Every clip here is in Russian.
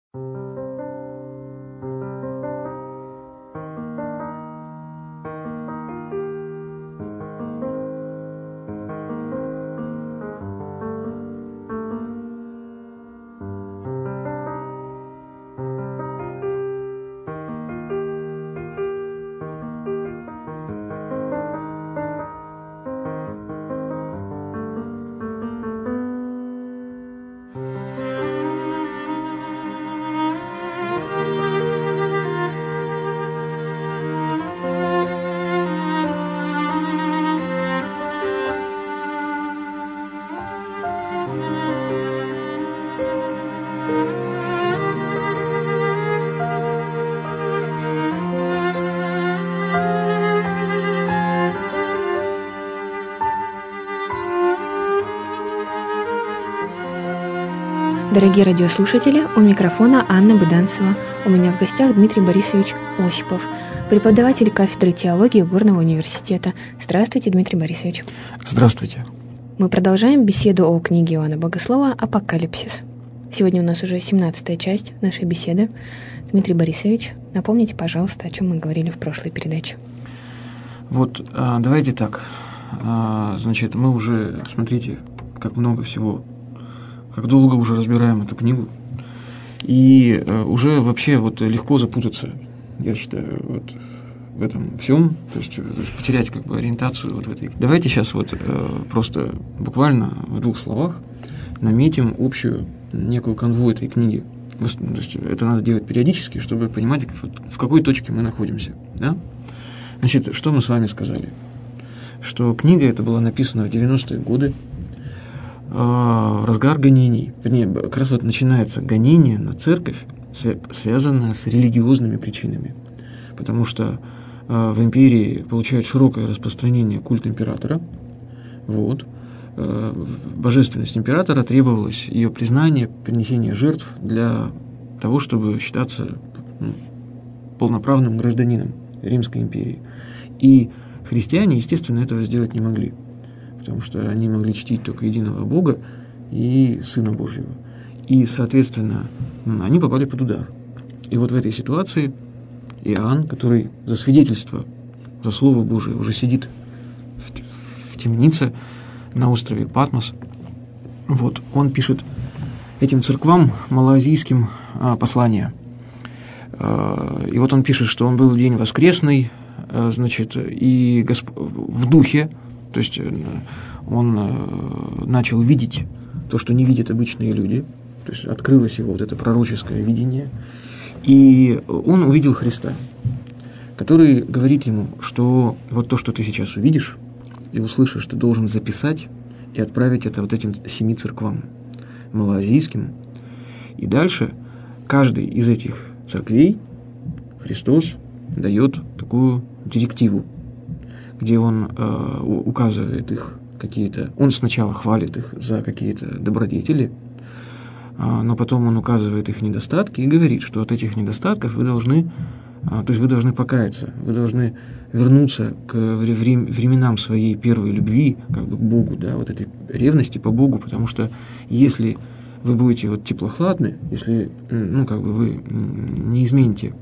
Дорогие радиослушатели, у микрофона Анна Быданцева. У меня в гостях Дмитрий Борисович Осипов, преподаватель кафедры теологии Горного университета. Здравствуйте, Дмитрий Борисович. Здравствуйте. Мы продолжаем беседу о книге Иоанна Богослова «Апокалипсис». Сегодня у нас уже 17-я часть нашей беседы. Дмитрий Борисович, напомните, пожалуйста, о чем мы говорили в прошлой передаче. Вот, давайте так. Значит, мы уже, смотрите, как много всего, как долго уже разбираем эту книгу, и уже вообще вот легко запутаться, я считаю, вот в этом всем, то есть потерять как бы ориентацию вот в этой. Давайте сейчас вот просто буквально в 2 словах наметим общую некую канву этой книги. То есть это надо делать периодически, чтобы понимать, в какой точке мы находимся. Да? Значит, что мы с вами сказали? Что книга эта была написана в 90-е годы, в разгар гонений. Вернее, как раз вот начинается гонение на церковь, связанное с религиозными причинами. Потому что в империи получает широкое распространение культ императора. Вот. Божественность императора, требовалось ее признание, принесение жертв для того, чтобы считаться полноправным гражданином Римской империи. И христиане, естественно, этого сделать не могли, потому что они могли чтить только единого Бога и Сына Божьего. И, соответственно, они попали под удар. И вот в этой ситуации Иоанн, который за свидетельство, за Слово Божие уже сидит в темнице на острове Патмос, вот, он пишет этим церквам малоазийским послание. И вот он пишет, что он был день воскресный, значит, и в духе, то есть он начал видеть то, что не видят обычные люди, то есть открылось его вот это пророческое видение, и он увидел Христа, который говорит ему, что вот то, что ты сейчас увидишь и услышишь, ты должен записать и отправить это вот этим 7 церквам малоазийским. И дальше каждой из этих церквей Христос дает такую директиву, где он указывает их какие-то... Он сначала хвалит их за какие-то добродетели, но потом он указывает их недостатки и говорит, что от этих недостатков вы должны... То есть вы должны покаяться, вы должны вернуться к временам своей первой любви, как бы к Богу, да, вот этой ревности по Богу, потому что если вы будете вот теплохладны, если, ну, как бы вы не измените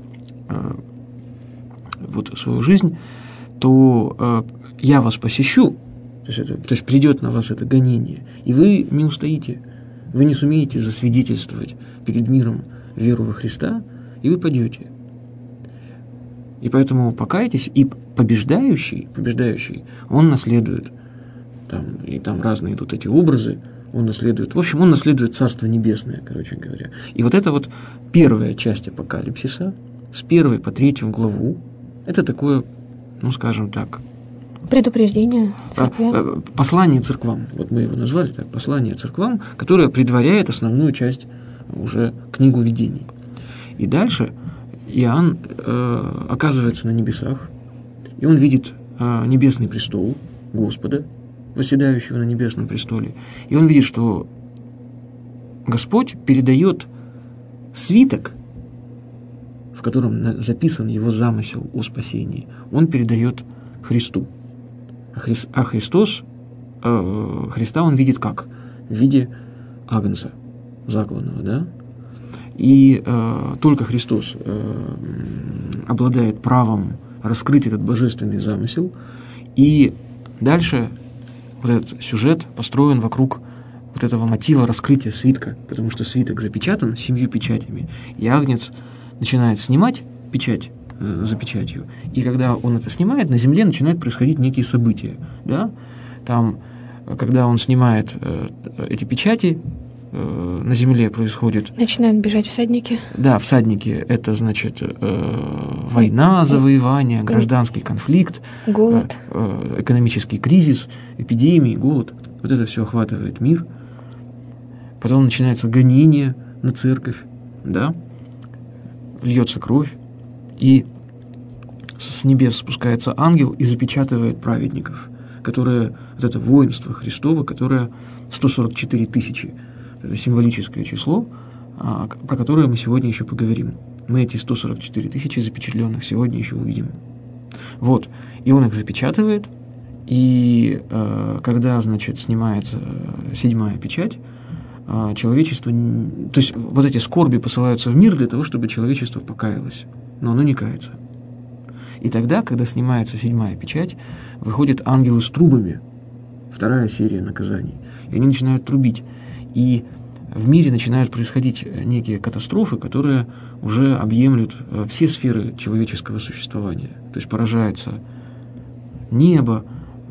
вот свою жизнь, то я вас посещу, то есть придет на вас это гонение, и вы не устоите, вы не сумеете засвидетельствовать перед миром веру во Христа, и вы падете. И поэтому покайтесь, и побеждающий, он наследует, и там разные идут эти образы, он наследует, в общем, он наследует Царство Небесное, короче говоря. И вот это вот первая часть Апокалипсиса, с 1 по 3 главу, это такое, ну, скажем так, предупреждение церквям. Послание церквам, вот мы его назвали так, послание церквам, которое предваряет основную часть уже книгу видений. И дальше Иоанн оказывается на небесах, и он видит небесный престол Господа, восседающего на небесном престоле, и он видит, что Господь передает свиток, в котором записан его замысел о спасении, он передает Христу. А Христос, Христа он видит как? В виде агнца закланного, да? И только Христос обладает правом раскрыть этот божественный замысел. И дальше вот этот сюжет построен вокруг вот этого мотива раскрытия свитка, потому что свиток запечатан 7 печатями, и Агнец начинает снимать печать за печатью, и когда он это снимает, на земле начинают происходить некие события. Да? Там, когда он снимает эти печати, на земле происходит... Начинают бежать всадники. Да, всадники. Это, значит, война, завоевание, гражданский конфликт, голод, экономический кризис, эпидемии, голод. Вот это все охватывает мир. Потом начинается гонение на церковь, да? Льется кровь, и с небес спускается ангел и запечатывает праведников, которые... Вот это воинство Христово, которое 144 тысячи. Это символическое число, про которое мы сегодня еще поговорим. Мы эти 144 тысячи запечатленных сегодня еще увидим. Вот. И он их запечатывает, и когда, значит, снимается 7-я печать, человечество... То есть вот эти скорби посылаются в мир для того, чтобы человечество покаялось. Но оно не кается. И тогда, когда снимается 7-я печать, выходят ангелы с трубами. 2-я серия наказаний. И они начинают трубить. И в мире начинают происходить некие катастрофы, которые уже объемлют все сферы человеческого существования. То есть поражается небо,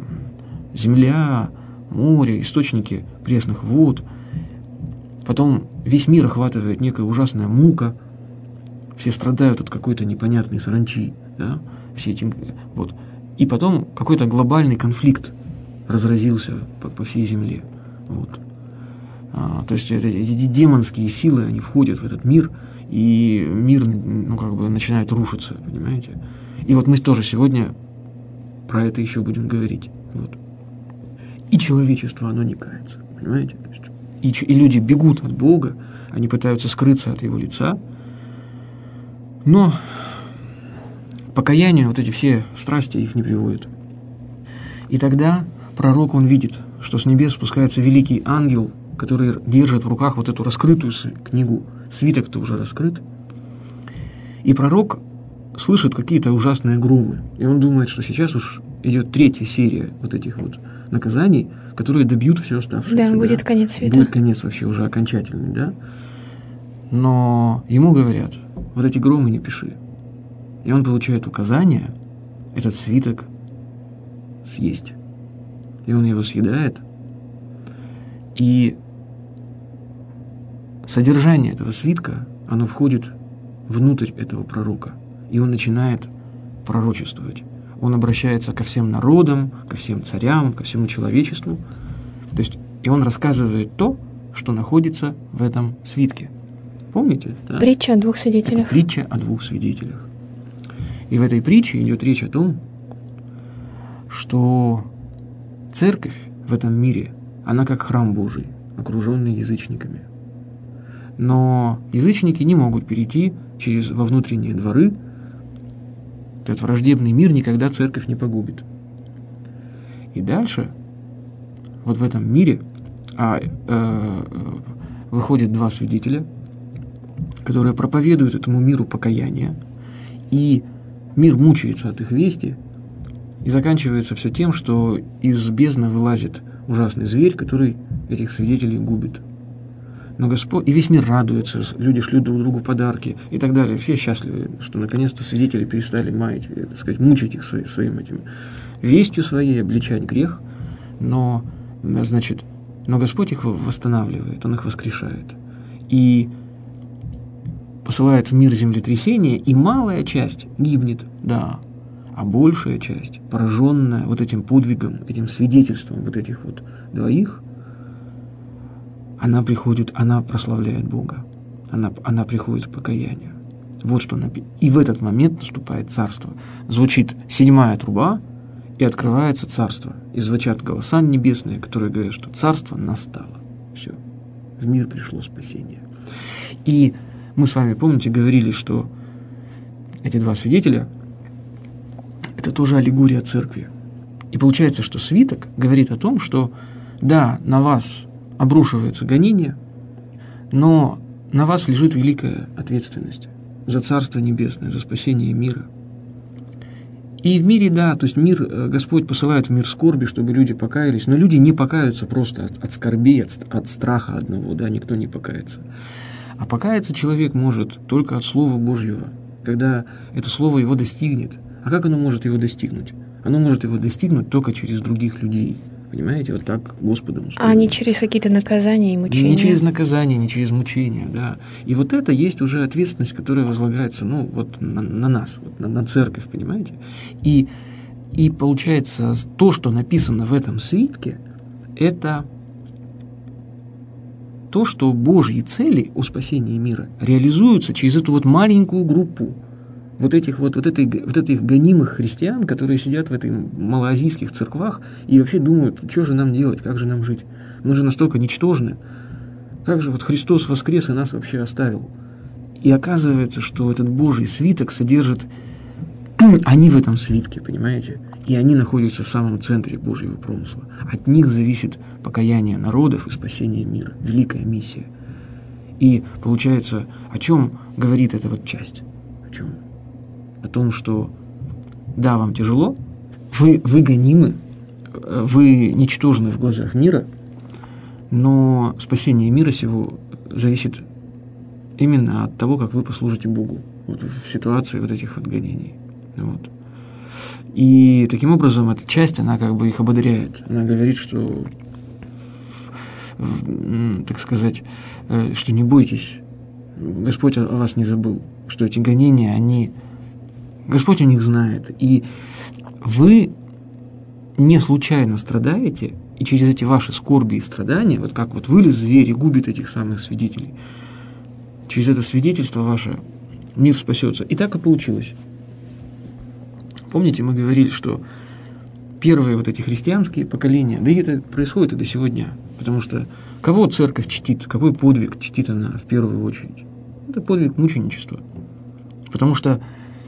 земля, море, источники пресных вод. Потом весь мир охватывает некая ужасная мука. Все страдают от какой-то непонятной саранчи. Да? Все эти, вот. И потом какой-то глобальный конфликт разразился по всей земле. Вот. То есть эти демонские силы, они входят в этот мир, и мир, начинает рушиться, понимаете? И вот мы тоже сегодня про это еще будем говорить. Вот. И человечество, оно не кается, понимаете? И люди бегут от Бога, они пытаются скрыться от Его лица, но покаянию вот эти все страсти их не приводят. И тогда пророк, он видит, что с небес спускается великий ангел, который держит в руках вот эту раскрытую книгу. Свиток-то уже раскрыт. И пророк слышит какие-то ужасные громы. И он думает, что сейчас уж идет 3-я серия вот этих вот наказаний, которые добьют все оставшееся. Да, будет конец света. Будет конец вообще уже окончательный, да? Но ему говорят, вот эти громы не пиши. И он получает указание этот свиток съесть. И он его съедает. И содержание этого свитка, оно входит внутрь этого пророка. И он начинает пророчествовать. Он обращается ко всем народам, ко всем царям, ко всему человечеству. То есть, и он рассказывает то, что находится в этом свитке. Помните? Да? Притча о 2 свидетелях. Это притча о 2 свидетелях. И в этой притче идет речь о том, что церковь в этом мире, она как храм Божий, окруженный язычниками. Но язычники не могут перейти во внутренние дворы. Этот враждебный мир никогда церковь не погубит. И дальше, вот в этом мире, выходят 2 свидетеля, которые проповедуют этому миру покаяние, и мир мучается от их вести, и заканчивается все тем, что из бездны вылазит ужасный зверь, который этих свидетелей губит. Но Господь, и весь мир радуется, люди шлют друг другу подарки и так далее. Все счастливы, что наконец-то свидетели перестали маять, так сказать, мучить их своим этим вестью своей, обличать грех. Но Господь их восстанавливает, Он их воскрешает. И посылает в мир землетрясение, и малая часть гибнет, да, а большая часть, пораженная вот этим подвигом, этим свидетельством вот этих вот 2, она приходит, она прославляет Бога, она приходит к покаянию. Вот что написано. И в этот момент наступает царство. Звучит 7-я труба, и открывается царство. И звучат голоса небесные, которые говорят, что царство настало. Все. В мир пришло спасение. И мы с вами, помните, говорили, что эти 2 свидетеля – это тоже аллегория церкви. И получается, что свиток говорит о том, что да, на вас обрушивается гонение, но на вас лежит великая ответственность за Царство Небесное, за спасение мира. И в мире, да, то есть мир, Господь посылает в мир скорби, чтобы люди покаялись, но люди не покаются просто от скорби, от страха одного, да, никто не покается. А покаяться человек может только от Слова Божьего, когда это Слово его достигнет. А как оно может его достигнуть? Оно может его достигнуть только через других людей. Понимаете, вот так Господом устроено. А не через какие-то наказания и мучения? Не через наказания, не через мучения, да. И вот это есть уже ответственность, которая возлагается, ну, вот на нас, вот на церковь, понимаете. И получается, то, что написано в этом свитке, это то, что Божьи цели о спасении мира реализуются через эту вот маленькую группу вот этих гонимых христиан, которые сидят в этих малоазийских церквах и вообще думают, что же нам делать, как же нам жить. Мы же настолько ничтожны. Как же вот Христос воскрес и нас вообще оставил? И оказывается, что этот Божий свиток содержит... Они в этом свитке, понимаете? И они находятся в самом центре Божьего промысла. От них зависит покаяние народов и спасение мира. Великая миссия. И получается, о чем говорит эта вот часть? О чем? О том, что да, вам тяжело, вы гонимы, вы ничтожны в глазах мира, но спасение мира сего зависит именно от того, как вы послужите Богу вот в ситуации вот этих вот гонений. Вот. И таким образом эта часть, она как бы их ободряет. Она говорит, что, так сказать, что не бойтесь, Господь о вас не забыл, что эти гонения, они... Господь о них знает, и вы не случайно страдаете, и через эти ваши скорби и страдания, вот как вот вылез зверь и губит этих самых свидетелей, через это свидетельство ваше мир спасется. И так и получилось. Помните, мы говорили, что первые вот эти христианские поколения, да и это происходит и до сегодня, потому что кого церковь чтит, какой подвиг чтит она в первую очередь? Это подвиг мученичества. Потому что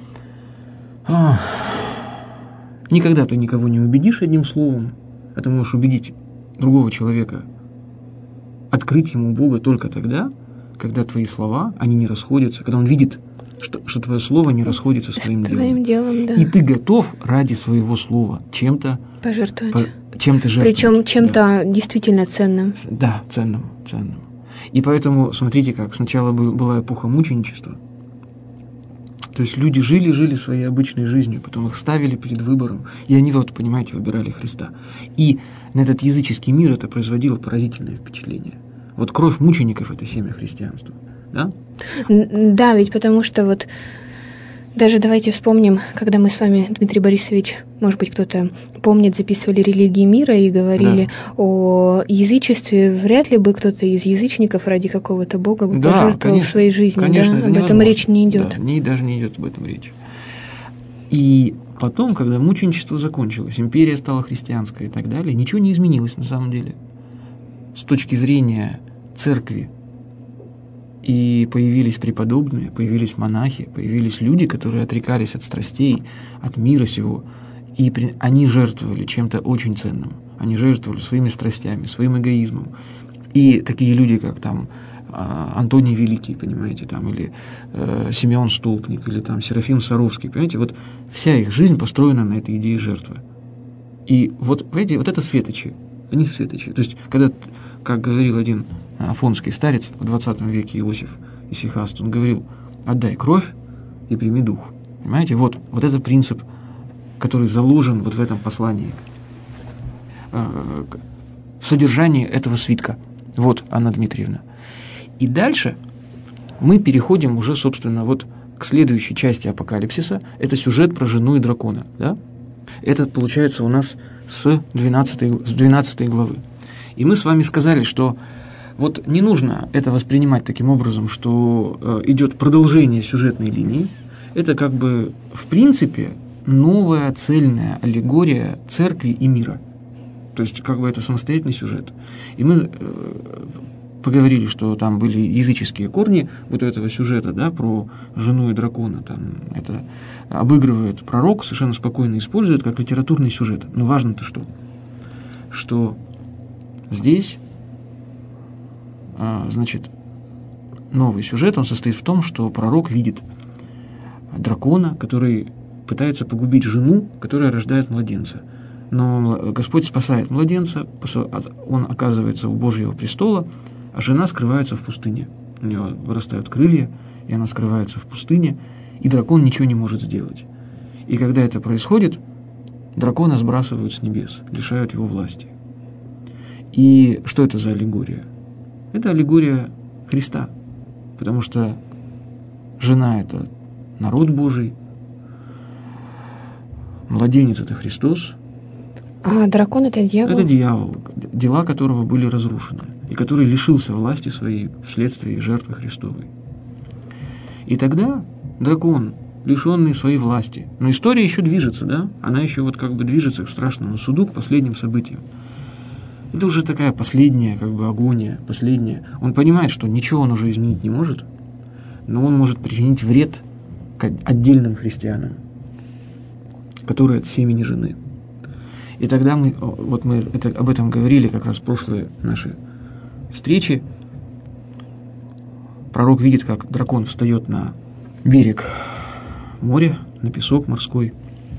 никогда ты никого не убедишь одним словом, а ты можешь убедить другого человека, открыть ему Бога только тогда, когда твои слова, они не расходятся, когда он видит, что твое слово не расходится с твоим делом. Да. И ты готов ради своего слова чем-то пожертвовать. Чем-то жертвовать. Причем чем-то действительно ценным. Да, ценным. И поэтому, смотрите как, сначала была эпоха мученичества. То есть люди жили своей обычной жизнью, потом их ставили перед выбором, и они, вот, понимаете, выбирали Христа. И на этот языческий мир это производило поразительное впечатление. Вот кровь мучеников – это семя христианства, да? Да, ведь потому что вот даже давайте вспомним, когда мы с вами, Дмитрий Борисович, может быть, кто-то помнит, записывали «Религии мира» и говорили о язычестве, вряд ли бы кто-то из язычников ради какого-то бога бы пожертвовал своей жизнью. Конечно, да? Об этом речь не идет. Да, даже не идет об этом речь. И потом, когда мученичество закончилось, империя стала христианской и так далее, ничего не изменилось на самом деле. С точки зрения церкви. И появились преподобные, появились монахи, появились люди, которые отрекались от страстей, от мира сего. И они жертвовали чем-то очень ценным. Они жертвовали своими страстями, своим эгоизмом. И такие люди, как там Антоний Великий, понимаете, там, или Симеон Столпник, или там Серафим Саровский, понимаете, вот вся их жизнь построена на этой идее жертвы. И вот, понимаете, вот это светочи, они светочи. То есть, когда, как говорил один афонский старец в 20 веке Иосиф Исихаст, он говорил: отдай кровь и прими дух. Понимаете, вот это принцип, который заложен вот в этом послании. Содержание этого свитка. Вот, Анна Дмитриевна. И дальше мы переходим уже, собственно, вот к следующей части апокалипсиса. Это сюжет про жену и дракона. Да? Это получается у нас с 12 главы. И мы с вами сказали, что вот не нужно это воспринимать таким образом, что идет продолжение сюжетной линии. Это как бы, в принципе, новая цельная аллегория церкви и мира. То есть, как бы это самостоятельный сюжет. И мы поговорили, что там были языческие корни вот этого сюжета, да, про жену и дракона. Там это обыгрывает пророк, совершенно спокойно использует как литературный сюжет. Но важно-то что? Что здесь, значит, новый сюжет, он состоит в том, что пророк видит дракона, который пытается погубить жену, которая рождает младенца. Но Господь спасает младенца, он оказывается у Божьего престола, а жена скрывается в пустыне. У нее вырастают крылья, и она скрывается в пустыне, и дракон ничего не может сделать. И когда это происходит, дракона сбрасывают с небес, лишают его власти. И что это за аллегория? Это аллегория Христа, потому что жена – это народ Божий, младенец – это Христос, а дракон – это дьявол? Это дьявол, дела которого были разрушены, и который лишился власти своей вследствие жертвы Христовой. И тогда дракон, лишенный своей власти, но история еще движется, да? Она еще вот как бы движется к страшному суду, к последним событиям. Это уже такая последняя как бы агония, последняя. Он понимает, что ничего он уже изменить не может, но он может причинить вред к отдельным христианам, которые от семени жены. И тогда мы об этом говорили как раз в прошлые наши встречи. Пророк видит, как дракон встает на берег моря, на песок морской,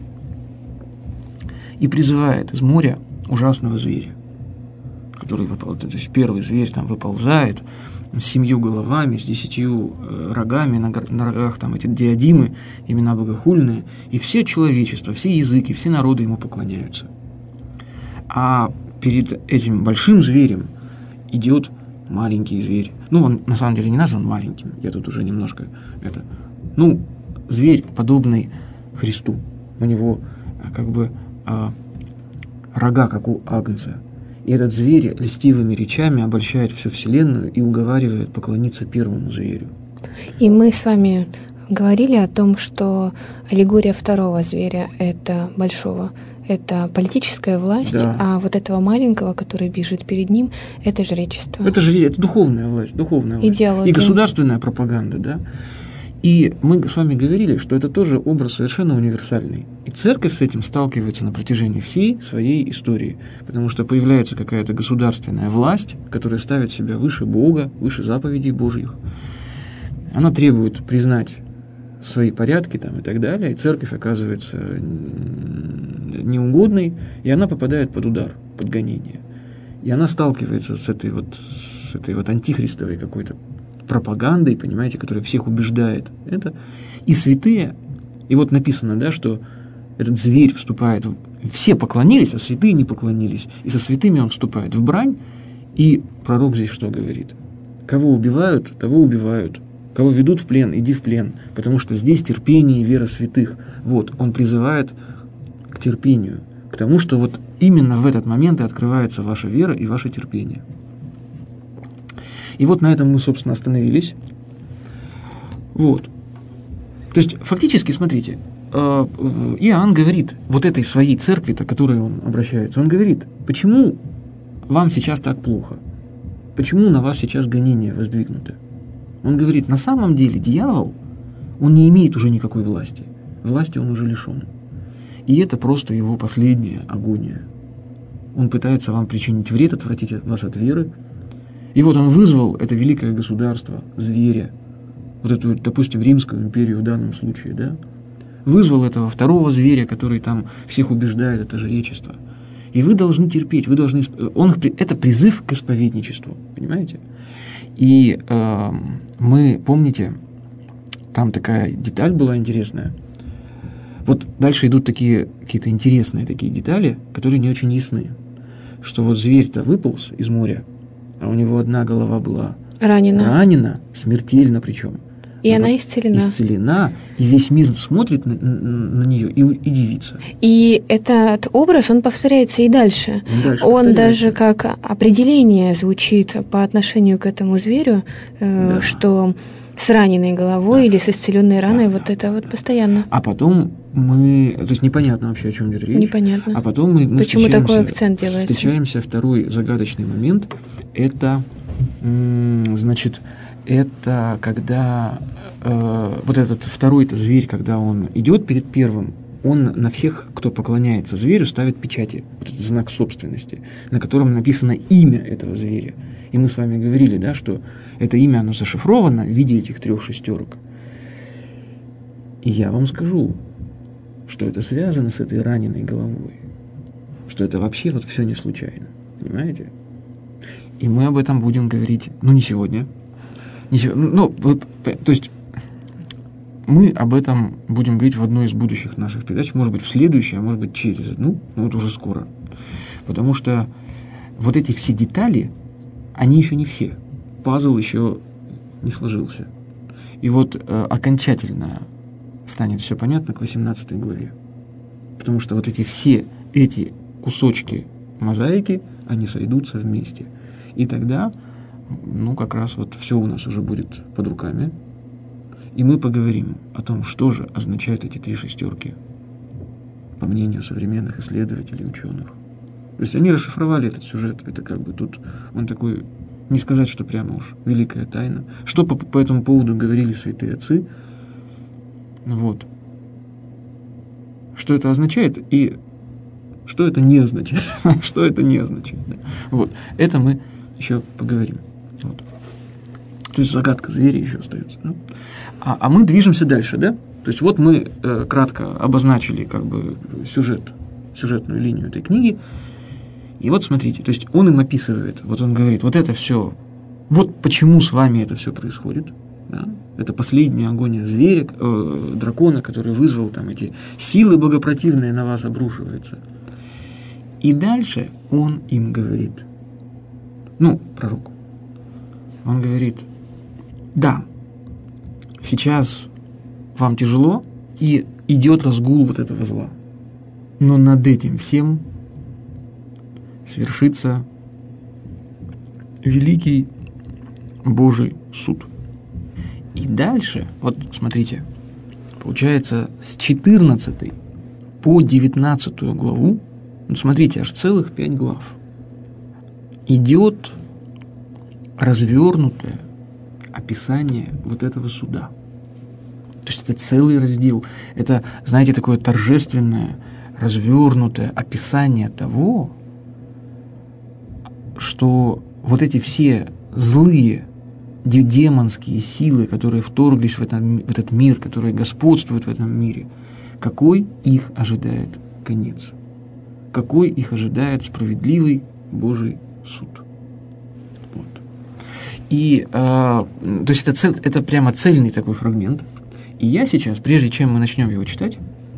и призывает из моря ужасного зверя, который то есть первый зверь там выползает с 7 головами, с 10 рогами, на рогах там эти диадимы, имена богохульные, и все человечество, все языки, все народы ему поклоняются. А перед этим большим зверем идет маленький зверь. Ну, он на самом деле не назван маленьким, я тут уже немножко зверь, подобный Христу. У него как бы рога, как у агнца. И этот зверь льстивыми речами обольщает всю вселенную и уговаривает поклониться первому зверю. И мы с вами говорили о том, что аллегория второго зверя, это большого, это политическая власть, да. А вот этого маленького, который бежит перед ним, это жречество. Это духовная власть, Идеология. И государственная пропаганда, да. И мы с вами говорили, что это тоже образ совершенно универсальный. И церковь с этим сталкивается на протяжении всей своей истории, потому что появляется какая-то государственная власть, которая ставит себя выше Бога, выше заповедей Божьих. Она требует признать свои порядки там, и так далее, и церковь оказывается неугодной, и она попадает под удар, под гонение. И она сталкивается с этой антихристовой какой-то пропагандой, понимаете, которая всех убеждает. Это и святые, и вот написано, да, что этот зверь вступает, все поклонились, а святые не поклонились, и со святыми он вступает в брань, и пророк здесь что говорит? Кого убивают, того убивают. Кого ведут в плен, иди в плен, потому что здесь терпение и вера святых. Вот, он призывает к терпению, к тому, что вот именно в этот момент и открывается ваша вера и ваше терпение. И вот на этом мы, собственно, остановились. Вот. То есть, фактически, смотрите, Иоанн говорит вот этой своей церкви-то, к которой он обращается, он говорит, почему вам сейчас так плохо? Почему на вас сейчас гонения воздвигнуты? Он говорит, на самом деле дьявол, он не имеет уже никакой власти. Власти он уже лишен. И это просто его последняя агония. Он пытается вам причинить вред, отвратить вас от веры. И вот он вызвал это великое государство, зверя, вот эту, допустим, Римскую империю в данном случае, да, вызвал этого второго зверя, который там всех убеждает, это жречество. И вы должны терпеть, это призыв к исповедничеству, понимаете? И мы, помните, там такая деталь была интересная. Вот дальше идут такие какие-то интересные такие детали, которые не очень ясны. Что вот зверь-то выполз из моря, а у него одна голова была ранена, смертельно причем. И она исцелена. Исцелена, и весь мир смотрит на нее и дивится. И этот образ, он повторяется и дальше. Он даже как определение звучит по отношению к этому зверю, да. Что с раненой головой, да. Или с исцеленной раной, да, вот да, это вот постоянно. А потом то есть непонятно вообще, о чем идет речь. Непонятно. А потом мы почему такой акцент делается? Встречаемся второй загадочный момент. Это, значит, это когда вот этот второй-то зверь, когда он идет перед первым он на всех, кто поклоняется зверю, ставит печати, вот этот знак собственности, на котором написано имя этого зверя. И мы с вами говорили, да, что это имя, оно зашифровано в виде этих 3 шестерок. И я вам скажу, что это связано с этой раненой головой, что это вообще вот все не случайно, понимаете? И мы об этом будем говорить, не сегодня, то есть мы об этом будем говорить в одной из будущих наших передач, может быть, в следующей, а может быть, через одну, вот уже скоро. Потому что вот эти все детали, они еще не все. Пазл еще не сложился. И вот окончательно станет все понятно к 18 главе. Потому что вот все эти кусочки мозаики, они сойдутся вместе. И тогда, как раз вот все у нас уже будет под руками. И мы поговорим о том, что же означают эти 3 шестерки, по мнению современных исследователей, ученых. То есть они расшифровали этот сюжет. Это как бы тут он такой, не сказать, что прямо уж великая тайна. Что по этому поводу говорили святые отцы. Вот. Что это означает и что это не означает. Что это не означает. Да. Вот. Это мы еще поговорим. Вот. То есть загадка зверя еще остается. Да? А мы движемся дальше, да? То есть вот мы кратко обозначили как бы сюжетную линию этой книги. И вот смотрите, то есть он им описывает, вот он говорит, вот это все, вот почему с вами это все происходит. Да? Это последняя агония зверя, дракона, который вызвал там эти силы богопротивные на вас обрушиваются. И дальше он им говорит, пророк, он говорит, да, сейчас вам тяжело, и идет разгул вот этого зла. Но над этим всем свершится великий Божий суд. И дальше, вот смотрите, получается с 14 по 19 главу, смотрите, аж целых 5 глав, идет развернутое описание вот этого суда. То есть это целый раздел. Это, знаете, такое торжественное, развернутое описание того, что вот эти все злые демонские силы, которые вторглись в этот мир, которые господствуют в этом мире, какой их ожидает конец? Какой их ожидает справедливый Божий суд? Вот. И, то есть это прямо цельный такой фрагмент. И я сейчас, прежде чем мы начнем его читать,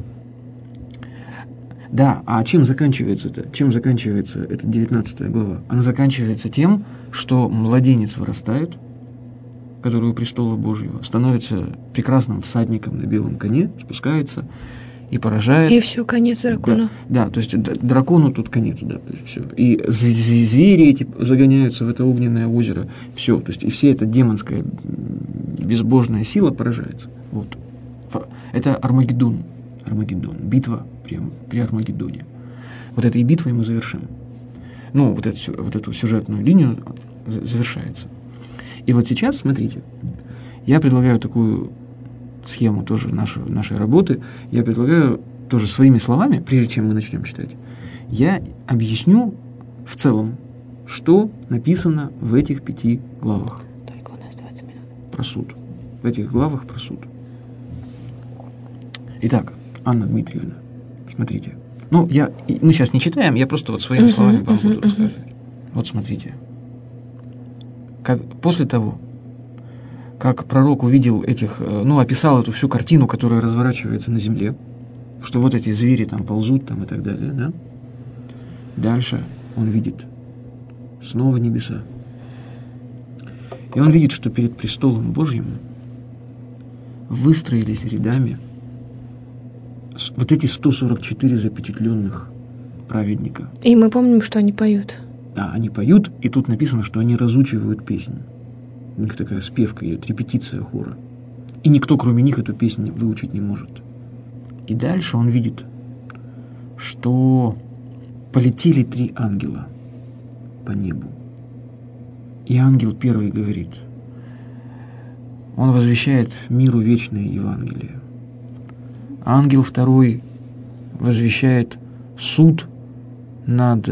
да, а чем заканчивается это? Чем заканчивается эта 19 глава? Она заканчивается тем, что младенец вырастает, который у престола Божьего, становится прекрасным всадником на белом коне, спускается и поражает. И все, конец дракону. Да, то есть дракону тут конец, да, то есть все. И звери эти загоняются в это огненное озеро, все, то есть и вся эта демонская безбожная сила поражается. Вот. Это Армагеддон, битва при Армагеддоне. Вот этой битвой мы завершим. Вот эту сюжетную линию завершается. И вот сейчас, смотрите, я предлагаю такую схему тоже нашей работы. Я предлагаю тоже своими словами, прежде чем мы начнем читать, я объясню в целом, что написано в этих 5 главах. Только у нас 20 минут. Про суд. В этих главах про суд. Итак, Анна Дмитриевна, смотрите. Мы сейчас не читаем, я просто вот своими словами вам буду рассказывать. Вот смотрите. После того, как пророк увидел описал эту всю картину, которая разворачивается на земле, что вот эти звери там ползут там и так далее, да? Дальше он видит снова небеса. И он видит, что перед престолом Божьим выстроились рядами вот эти 144 запечатленных праведника. И мы помним, что они поют. Да, они поют, и тут написано, что они разучивают песнь. У них такая спевка идет, репетиция хора. И никто, кроме них, эту песню выучить не может. И дальше он видит, что полетели 3 ангела по небу. И ангел первый говорит, он возвещает миру вечное Евангелие. Ангел второй возвещает суд над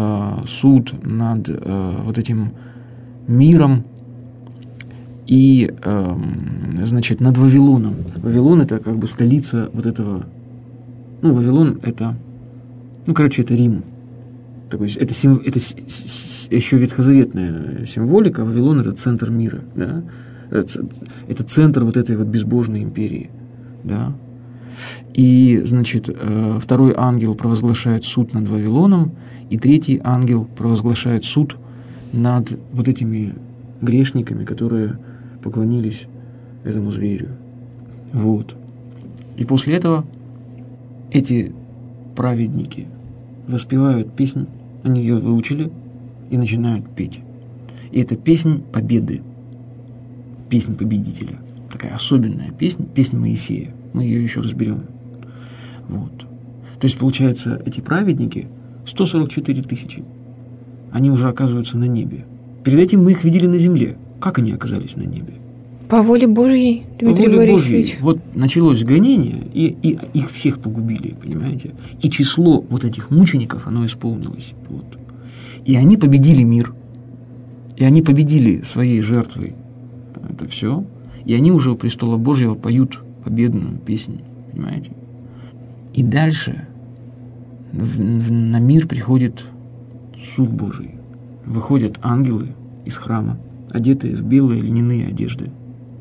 вот этим миром и, значит, над Вавилоном. Вавилон – это как бы столица вот этого. Ну, Вавилон – это, это Рим. Это еще ветхозаветная символика. Вавилон – это центр мира, да? Это центр вот этой вот безбожной империи, да? И, значит, второй ангел провозглашает суд над Вавилоном, и третий ангел провозглашает суд над вот этими грешниками, которые поклонились этому зверю. Вот. И после этого эти праведники воспевают песнь, они ее выучили и начинают петь. И это песнь победы, песнь победителя. Такая особенная песня, песнь Моисея. Мы ее еще разберем. Вот. То есть, получается, эти праведники, 144 тысячи, они уже оказываются на небе. Перед этим мы их видели на земле. Как они оказались на небе? По воле Божьей, Дмитрий Борисович. Вот началось гонение, и их всех погубили, понимаете? И число вот этих мучеников, оно исполнилось. Вот. И они победили мир. И они победили своей жертвой это все. И они уже у престола Божьего поют победную песню, понимаете? И дальше на мир приходит суд Божий. Выходят ангелы из храма, одетые в белые льняные одежды.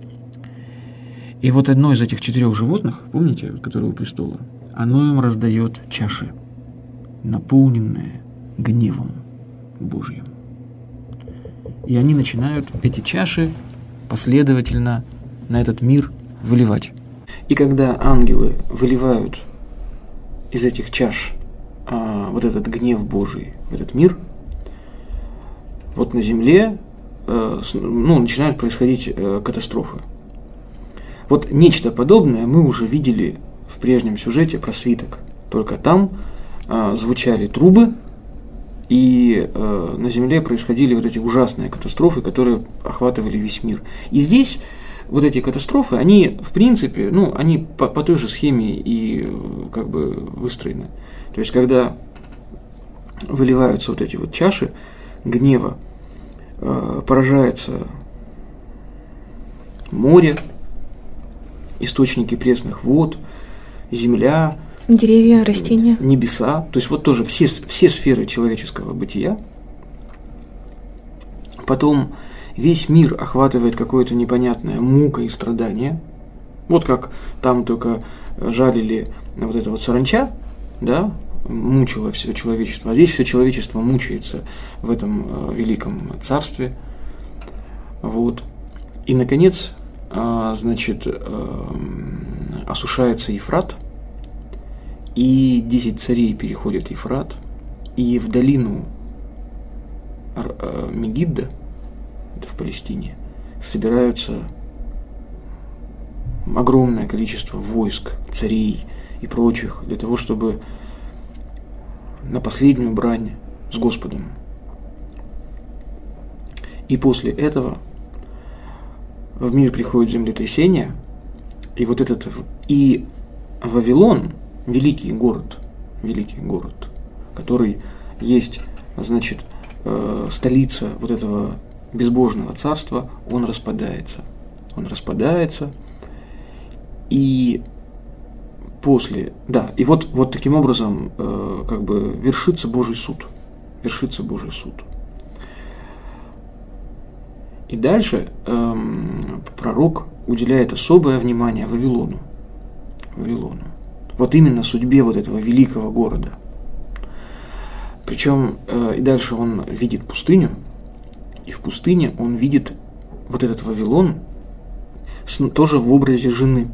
И вот одно из этих 4 животных, помните, которое у престола, оно им раздает чаши, наполненные гневом Божьим. И они начинают эти чаши последовательно на этот мир выливать. И когда ангелы выливают из этих чаш вот этот гнев Божий в этот мир, вот на земле начинают происходить катастрофы. Вот нечто подобное мы уже видели в прежнем сюжете про свиток. Только там звучали трубы, и на земле происходили вот эти ужасные катастрофы, которые охватывали весь мир. И здесь вот эти катастрофы, они, в принципе, они по той же схеме и как бы выстроены. То есть, когда выливаются вот эти вот чаши гнева, поражается море, источники пресных вод, земля, деревья, растения, небеса, то есть вот тоже все сферы человеческого бытия. Потом весь мир охватывает какое-то непонятное мука и страдание. Вот как там только жалили вот эта вот саранча, да, мучила все человечество, а здесь все человечество мучается в этом великом царстве. Вот. И, наконец, осушается Ефрат, и 10 царей переходят Ефрат, и в долину Мегидда, это в Палестине, собираются огромное количество войск, царей и прочих, для того, чтобы на последнюю брань с Господом. И после этого в мир приходит землетрясение, и вот этот, и Вавилон, великий город, который есть, столица вот этого безбожного царства, он распадается, и после, и вот таким образом вершится Божий суд. И дальше пророк уделяет особое внимание Вавилону. Вот именно судьбе вот этого великого города. Причем и дальше он видит пустыню, и в пустыне он видит вот этот Вавилон тоже в образе жены.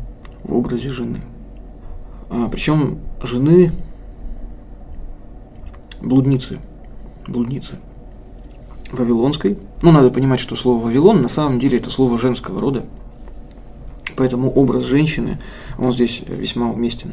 Причем жены блудницы вавилонской. Надо понимать, что слово «Вавилон» на самом деле это слово женского рода, поэтому образ женщины, он здесь весьма уместен.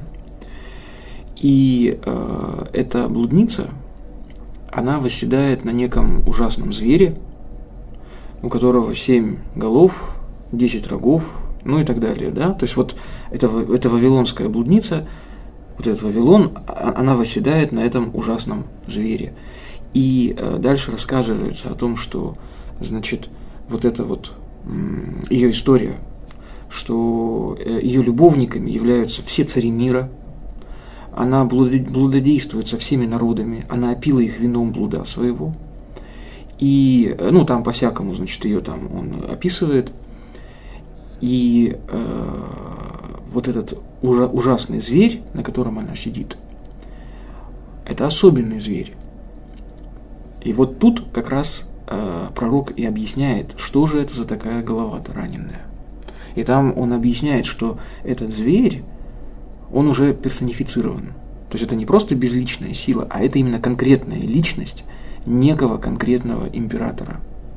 И эта блудница, она восседает на неком ужасном звере, у которого 7 голов, 10 рогов, и так далее, да? То есть вот эта вавилонская блудница, вот этот Вавилон, она восседает на этом ужасном звере. И дальше рассказывается о том, что, значит, вот эта вот ее история, что ее любовниками являются все цари мира, она блудодействует со всеми народами, она опила их вином блуда своего. И, ну, там по-всякому, значит, ее там он описывает. И вот этот ужасный зверь, на котором она сидит, это особенный зверь. И вот тут как раз пророк и объясняет, что же это за такая голова-то раненая. И там он объясняет, что этот зверь, он уже персонифицирован. То есть это не просто безличная сила, а это именно конкретная личность некого конкретного императора.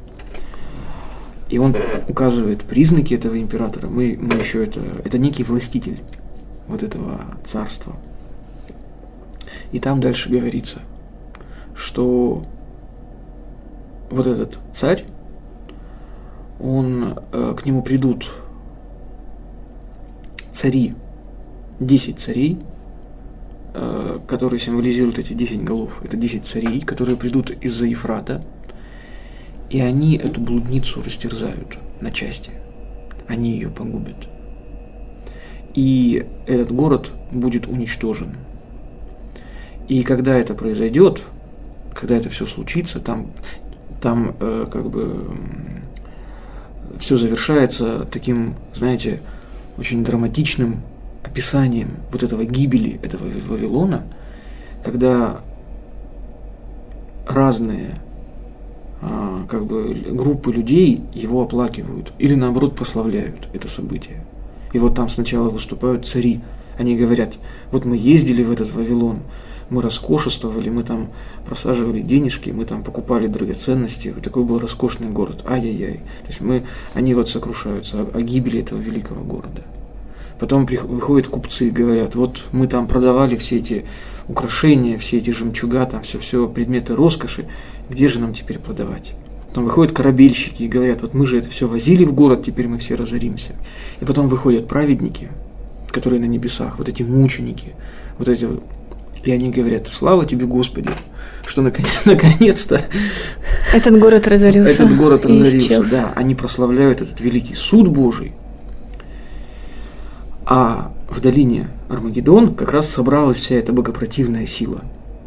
И он указывает признаки этого императора. Мы еще это некий властитель вот этого царства. И там дальше говорится, что вот этот царь, к нему придут цари, 10 царей, которые символизируют эти 10 голов. Это 10 царей, которые придут из-за Ефрата, и они эту блудницу растерзают на части. Они ее погубят. И этот город будет уничтожен. И когда это произойдет, когда это все случится, там как бы все завершается таким, знаете, очень драматичным описанием вот этого гибели этого Вавилона, когда разные как бы группы людей его оплакивают или наоборот прославляют это событие. И вот там сначала выступают цари, они говорят: вот мы ездили в этот Вавилон, мы роскошествовали, мы там просаживали денежки, мы там покупали драгоценности, вот такой был роскошный город, ай-яй-яй. То есть они вот сокрушаются о гибели этого великого города. Потом выходят купцы и говорят: вот мы там продавали все эти украшения, все эти жемчуга, там все предметы роскоши, где же нам теперь продавать? Потом выходят корабельщики и говорят: вот мы же это все возили в город, теперь мы все разоримся. И потом выходят праведники, которые на небесах, вот эти мученики, вот эти, и они говорят: слава тебе, Господи, что наконец-то этот город разорился. Этот город разорился, да. Они прославляют этот великий суд Божий. А в долине Армагеддон как раз собралась вся эта богопротивная сила,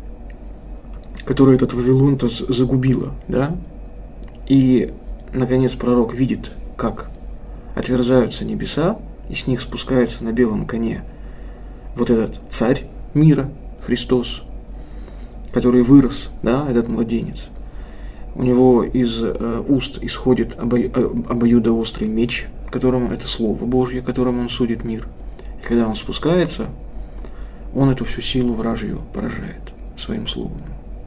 которая этот Вавилон-то загубила, да? И, наконец, пророк видит, как отверзаются небеса, и с них спускается на белом коне вот этот царь мира, Христос, который вырос, да, этот младенец. У него из уст исходит обоюдоострый меч, которым это Слово Божье, которым он судит мир. И когда он спускается, он эту всю силу вражью поражает своим словом.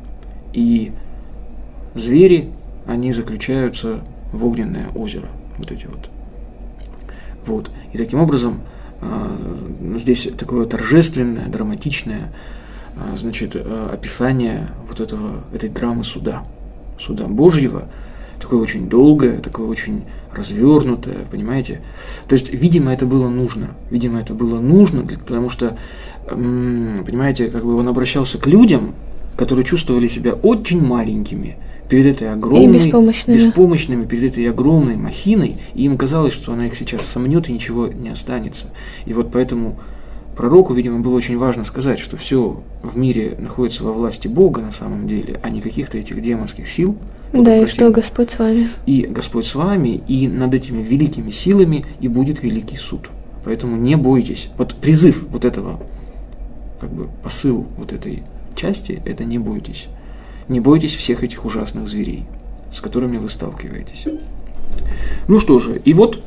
И звери, они заключаются в огненное озеро, вот эти вот. Вот. И таким образом здесь такое торжественное, драматичное, значит, описание вот этой драмы суда Божьего, такое очень долгое, такое очень развернутое, понимаете? То есть, видимо, это было нужно, потому что, понимаете, как бы он обращался к людям, которые чувствовали себя очень маленькими перед этой огромной, беспомощными перед этой огромной махиной, и им казалось, что она их сейчас сомнет и ничего не останется. И вот поэтому пророку, видимо, было очень важно сказать, что все в мире находится во власти Бога на самом деле, а не каких-то этих демонских сил. Да, и что Господь с вами. И Господь с вами, и над этими великими силами и будет великий суд. Поэтому не бойтесь. Вот призыв вот этого, как бы посыл вот этой части, это не бойтесь. Не бойтесь всех этих ужасных зверей, с которыми вы сталкиваетесь. Ну что же, и вот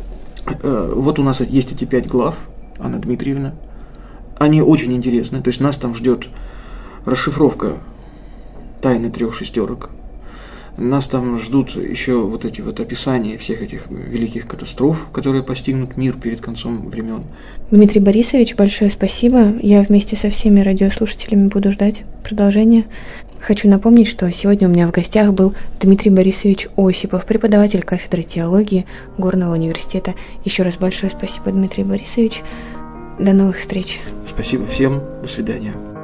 у нас есть эти 5 глав, Анна Дмитриевна. Они очень интересны, то есть нас там ждет расшифровка тайны 3 шестерок. Нас там ждут еще вот эти вот описания всех этих великих катастроф, которые постигнут мир перед концом времен. Дмитрий Борисович, большое спасибо. Я вместе со всеми радиослушателями буду ждать продолжения. Хочу напомнить, что сегодня у меня в гостях был Дмитрий Борисович Осипов, преподаватель кафедры теологии Горного университета. Еще раз большое спасибо, Дмитрий Борисович. До новых встреч. Спасибо всем. До свидания.